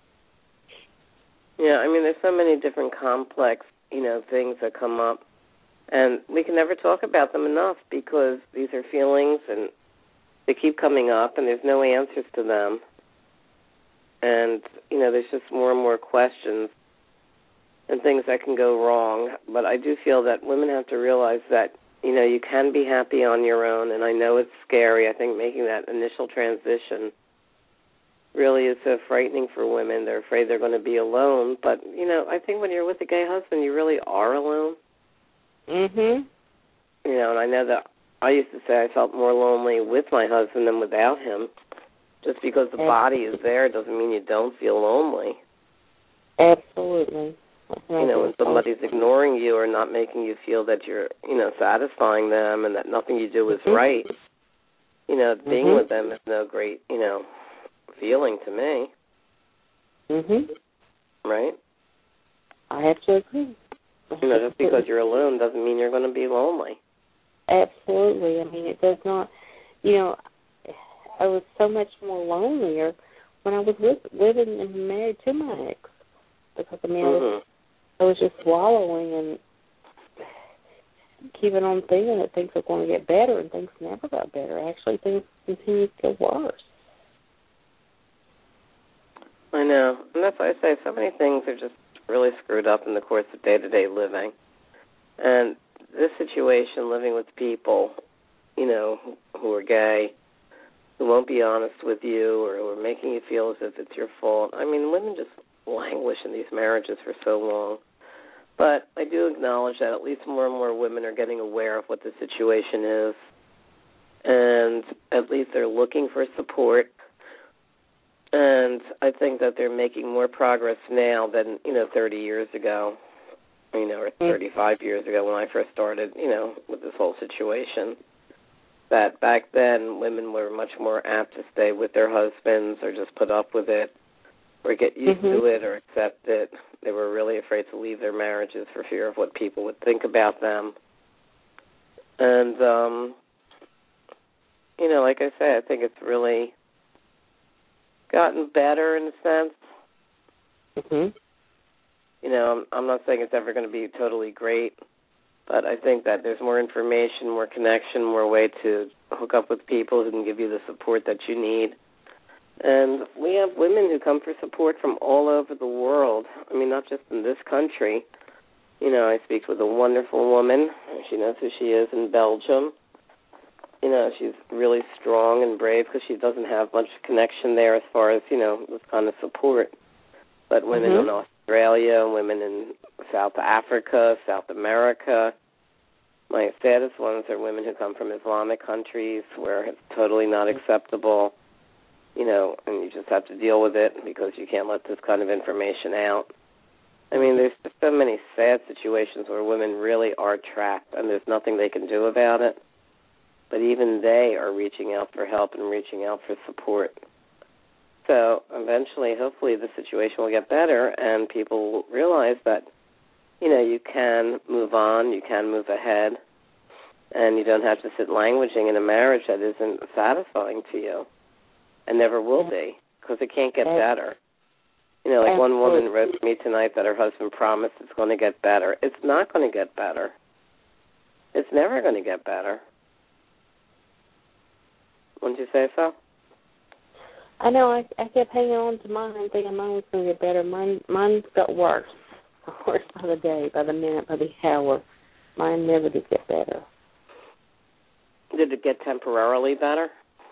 Yeah, I mean, there's so many different complex, you know, things that come up. And we can never talk about them enough because these are feelings and they keep coming up and there's no answers to them. And, you know, there's just more and more questions and things that can go wrong. But I do feel that women have to realize that, you know, you can be happy on your own. And I know it's scary. I think making that initial transition really is so frightening for women. They're afraid they're going to be alone. But, you know, I think when you're with a gay husband, you really are alone. Mhm. You know, and I know that I used to say I felt more lonely with my husband than without him. Just because the body is there doesn't mean you don't feel lonely. Absolutely. You know, when somebody's ignoring you or not making you feel that you're, you know, satisfying them and that nothing you do is mm-hmm. right, you know, being mm-hmm. with them is no great, you know, feeling to me. Mhm. Right? I have to agree. You know, just because you're alone doesn't mean you're going to be lonely. Absolutely. I mean, it does not, you know, I was so much more lonelier when I was with, living and married to my ex. Because, I mean, mm-hmm. I, was, I was just wallowing and keeping on thinking that things were going to get better, and things never got better. Actually, things continued to get worse. I know. And that's why I say so many things are just really screwed up in the course of day-to-day living. And this situation, living with people, you know, who are gay, who won't be honest with you or who are making you feel as if it's your fault. I mean, women just languish in these marriages for so long. But I do acknowledge that at least more and more women are getting aware of what the situation is. And at least they're looking for support. And I think that they're making more progress now than, you know, thirty years ago, you know, or thirty-five years ago when I first started, you know, with this whole situation. that back then women were much more apt to stay with their husbands or just put up with it or get used mm-hmm. to it or accept it. They were really afraid to leave their marriages for fear of what people would think about them. And, um, you know, like I say, I think it's really gotten better in a sense. Mm-hmm. You know, I'm, I'm not saying it's ever going to be totally great, but I think that there's more information, more connection, more way to hook up with people who can give you the support that you need. And we have women who come for support from all over the world. I mean, not just in this country. You know, I speak with a wonderful woman. She knows who she is in Belgium. You know, she's really strong and brave because she doesn't have much connection there as far as, you know, this kind of support. But women mm-hmm. in Australia, women in South Africa, South America. My saddest ones are women who come from Islamic countries where it's totally not acceptable, you know, and you just have to deal with it because you can't let this kind of information out. I mean, there's just so many sad situations where women really are trapped and there's nothing they can do about it. But even they are reaching out for help and reaching out for support. So eventually, hopefully, the situation will get better and people will realize that, you know, you can move on, you can move ahead, and you don't have to sit languishing in a marriage that isn't satisfying to you and never will be because it can't get better. You know, like one woman wrote to me tonight that her husband promised it's going to get better. It's not going to get better. It's never going to get better. Wouldn't you say so? I know. I, I kept hanging on to mine thinking mine was going to get better. Mine, mine got worse. Worse by the day, by the minute, by the hour. Mine never did get better. Did it get temporarily better?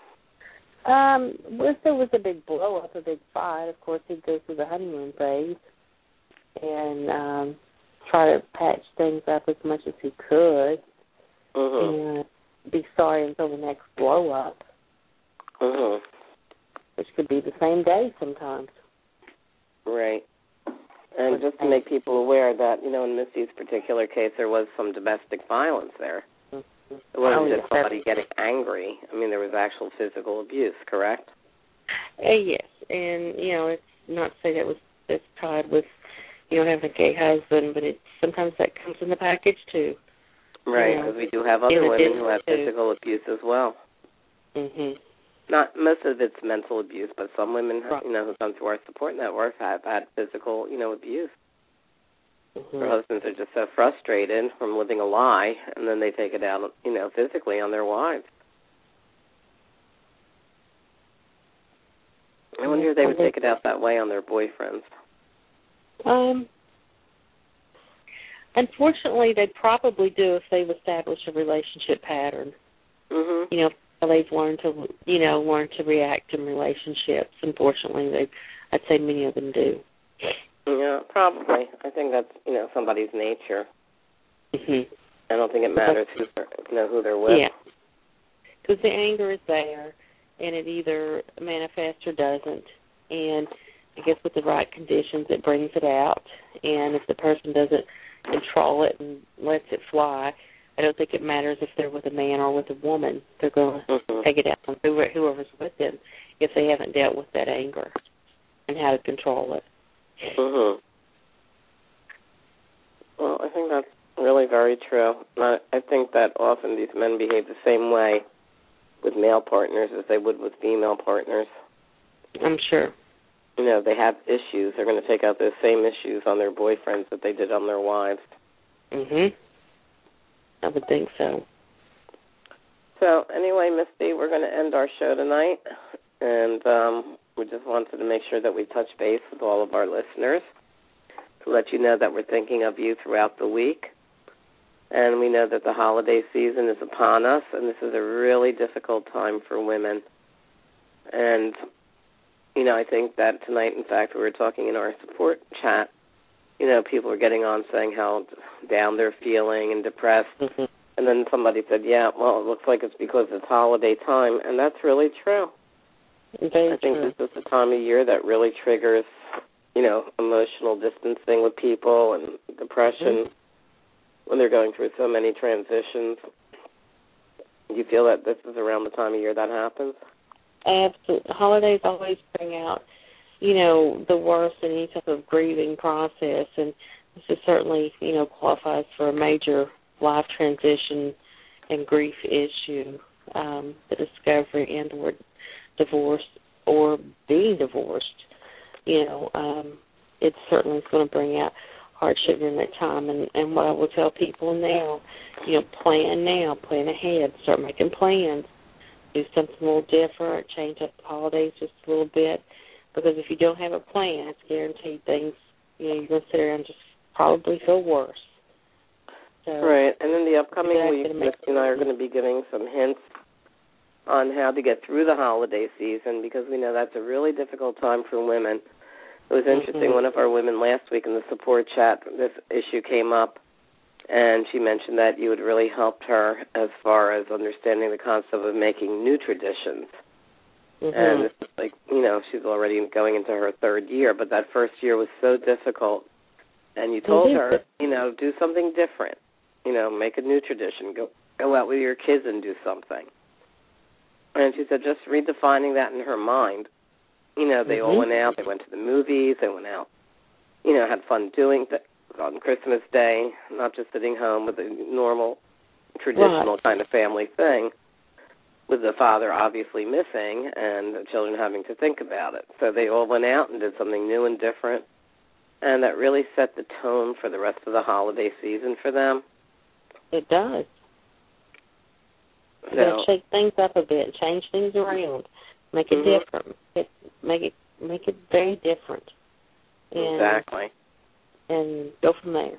Um, if there was a big blow up, a big fight, of course he'd go through the honeymoon phase and um, try to patch things up as much as he could, mm-hmm. and be sorry until the next blow up, mm-hmm. which could be the same day sometimes. Right. And just to make people aware that, you know, in Misty's particular case, there was some domestic violence there. It wasn't oh, just somebody getting angry. I mean, there was actual physical abuse, correct? Uh, yes, and, you know, it's not to say that was that's tied with, you know, having a gay husband, but it sometimes that comes in the package, too. Right, because we do have other women who have to, physical abuse as well. Mm-hmm. Not most of it's mental abuse, but some women, right. you know, who come to our support network have had physical, you know, abuse. Mm-hmm. Their husbands are just so frustrated from living a lie, and then they take it out, you know, physically on their wives. I wonder if they would take it out that way on their boyfriends. Um, unfortunately, they probably do if they've established a relationship pattern. Mm-hmm. You know, they've learned to, you know, learn to react in relationships. Unfortunately, they, I'd say many of them do. Yeah, probably. I think that's, you know, somebody's nature. Mm-hmm. I don't think it matters who they're, you know, who they're with. Yeah, because the anger is there, and it either manifests or doesn't. And I guess with the right conditions, it brings it out. And if the person doesn't control it and lets it fly, I don't think it matters if they're with a man or with a woman. They're going to mm-hmm. take it out on whoever's with them if they haven't dealt with that anger and how to control it. Mm-hmm. Well, I think that's really very true. I, I think that often these men behave the same way with male partners as they would with female partners. I'm sure. You know, they have issues. They're going to take out those same issues on their boyfriends that they did on their wives. Mm-hmm. I would think so. So, anyway, Misty, we're going to end our show tonight. And um, we just wanted to make sure that we touch base with all of our listeners to let you know that we're thinking of you throughout the week. And we know that the holiday season is upon us, and this is a really difficult time for women. And, you know, I think that tonight, in fact, we were talking in our support chat, you know, people were getting on saying how down they're feeling and depressed. Mm-hmm. And then somebody said, yeah, well, it looks like it's because it's holiday time, and that's really true. Very I think true. this is the time of year that really triggers, you know, emotional distancing with people and depression mm-hmm. when they're going through so many transitions. You feel that this is around the time of year that happens? Absolutely. Holidays always bring out, you know, the worst in any type of grieving process, and this is certainly, you know, qualifies for a major life transition and grief issue, um, the discovery and or divorce or being divorced. You know, um, it certainly is going to bring out hardship during that time. And, and what I will tell people now, you know, plan now, plan ahead, start making plans, do something a little different, change up the holidays just a little bit, because if you don't have a plan, it's guaranteed things, you know, you're going to sit around and just probably feel worse. So, right, and in the upcoming week, Misty and I are going to be giving some hints on how to get through the holiday season, because we know that's a really difficult time for women. It was interesting, mm-hmm. one of our women last week in the support chat, this issue came up, and she mentioned that you had really helped her as far as understanding the concept of making new traditions. Mm-hmm. And this is like, you know, she's already going into her third year, but that first year was so difficult. And you told mm-hmm. her, you know, do something different. You know, make a new tradition. Go go out with your kids and do something. And she said just redefining that in her mind. You know, they mm-hmm. all went out. They went to the movies. They went out, you know, had fun doing things on Christmas Day, not just sitting home with a normal, traditional right. kind of family thing, with the father obviously missing and the children having to think about it. So they all went out and did something new and different, and that really set the tone for the rest of the holiday season for them. It does. So, you got to shake things up a bit, change things around, make it mm-hmm. different, it, make it make it very different. And, exactly. And go from there.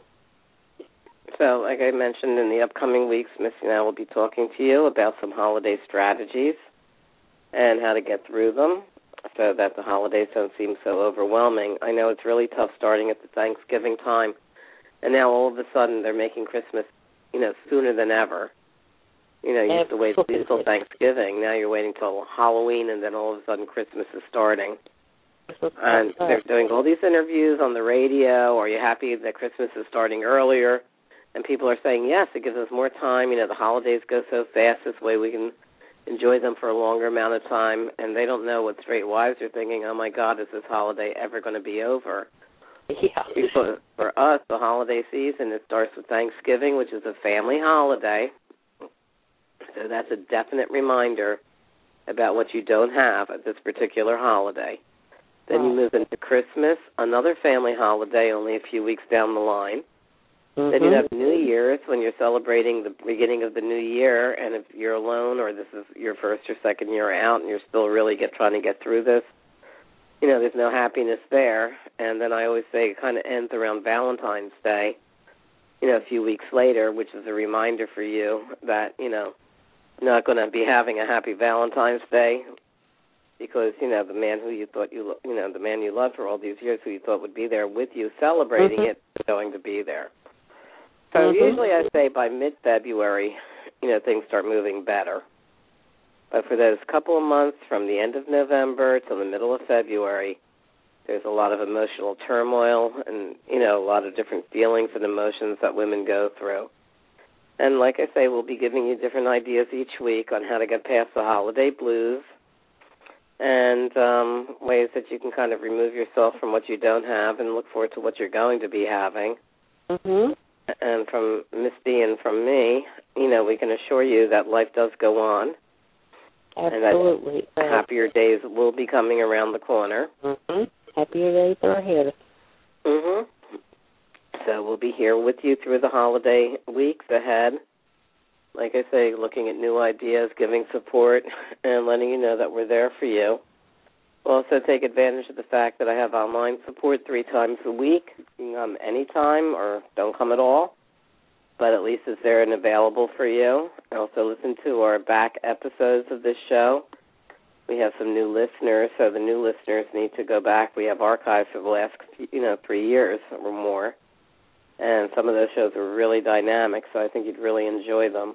So, like I mentioned, in the upcoming weeks, Missy and I will be talking to you about some holiday strategies and how to get through them so that the holidays don't seem so overwhelming. I know it's really tough starting at the Thanksgiving time, and now all of a sudden they're making Christmas, you know, sooner than ever. You know, you used to wait until Thanksgiving. Now you're waiting till Halloween, and then all of a sudden Christmas is starting. And they're doing all these interviews on the radio. Are you happy that Christmas is starting earlier? And people are saying, yes, it gives us more time. You know, the holidays go so fast. This way we can enjoy them for a longer amount of time. And they don't know what straight wives are thinking, oh, my God, is this holiday ever going to be over? Yeah. Because for us, the holiday season, it starts with Thanksgiving, which is a family holiday. So that's a definite reminder about what you don't have at this particular holiday. Then right. you move into Christmas, another family holiday only a few weeks down the line. Mm-hmm. Then you have New Year's when you're celebrating the beginning of the new year, and if you're alone or this is your first or second year out and you're still really get trying to get through this, you know, there's no happiness there. And then I always say it kind of ends around Valentine's Day, you know, a few weeks later, which is a reminder for you that, you know, you're not going to be having a happy Valentine's Day because, you know, the man who you thought you, you know, the man you loved for all these years who you thought would be there with you celebrating mm-hmm. it is going to be there. So mm-hmm. usually I say by mid-February, you know, things start moving better. But for those couple of months from the end of November till the middle of February, there's a lot of emotional turmoil and, you know, a lot of different feelings and emotions that women go through. And like I say, we'll be giving you different ideas each week on how to get past the holiday blues and um, ways that you can kind of remove yourself from what you don't have and look forward to what you're going to be having. Mm-hmm. And from Misty and from me, you know, we can assure you that life does go on. Absolutely. And that happier days will be coming around the corner. Mm-hmm. Happier days are ahead. Mm-hmm. So we'll be here with you through the holiday weeks ahead. Like I say, looking at new ideas, giving support, and letting you know that we're there for you. We'll also take advantage of the fact that I have online support three times a week. You can come anytime or don't come at all, but at least it's there and available for you. Also listen to our back episodes of this show. We have some new listeners, so the new listeners need to go back. We have archives for the last, you know, three years or more. And some of those shows are really dynamic, so I think you'd really enjoy them.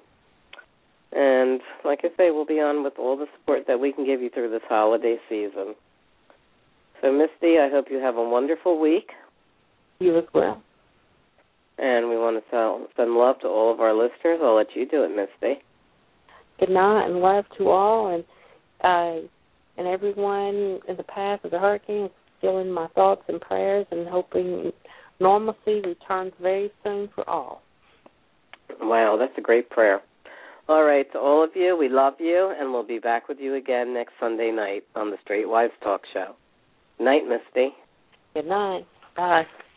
And like I say, we'll be on with all the support that we can give you through this holiday season. So, Misty, I hope you have a wonderful week. You as well. And we want to tell, send love to all of our listeners. I'll let you do it, Misty. good night and love to all, and uh, and everyone in the path of the hurricane is still in my thoughts and prayers, and hoping normalcy returns very soon for all. Wow, that's a great prayer. All right, to all of you, we love you, and we'll be back with you again next Sunday night on the Straight Wives Talk Show. Night, Misty. Good night. Bye.